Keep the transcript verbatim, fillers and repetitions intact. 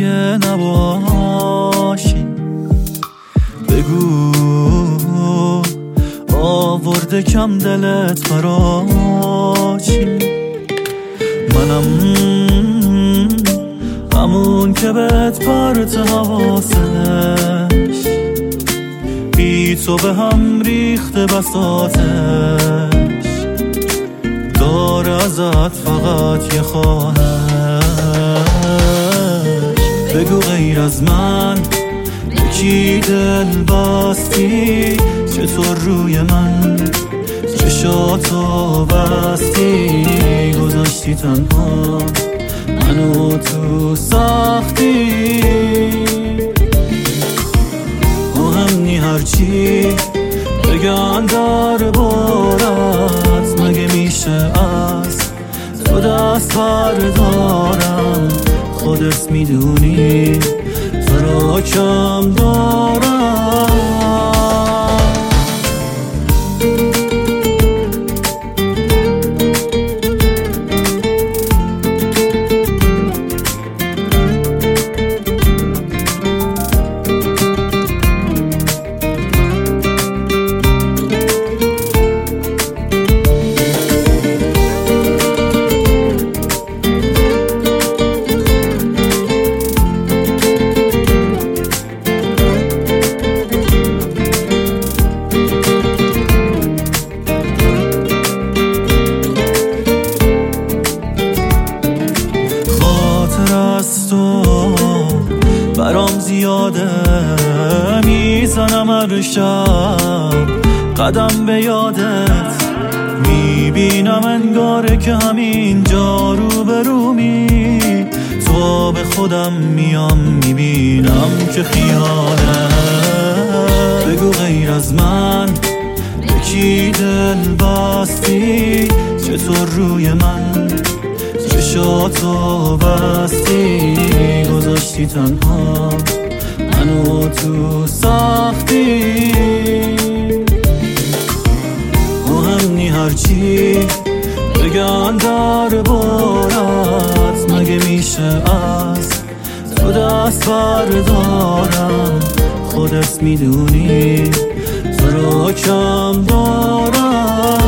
اگه نباشی بگو آورده کم دلت برا چی؟ منم همون که بهت پرت حواسش بی تو به هم ریخته بساتش داره ازت فقط یه خواهش. بگو غیر از من یکی دل بستی چطور روی من چشاتو بستی گذاشتی تنها منو تو سختی مهم نی هرچی بگن در بارت مگه میشه از تو دست بردارم خودت میدونی تو را کم دارم. برام زیاده میزنم هر شب قدم به یادت میبینم انگاره که همین جا رو به رومی تو به خودم میام میبینم که خیاله. بگو غیر از من یکی دل بستی چطور روی من چشاتو بستی گذاشتی تنها منو تو سختی مهم نی هرچی بگن در بارت مگه میشه از تو دست بردارم خودت میدونی تو را کم دارم.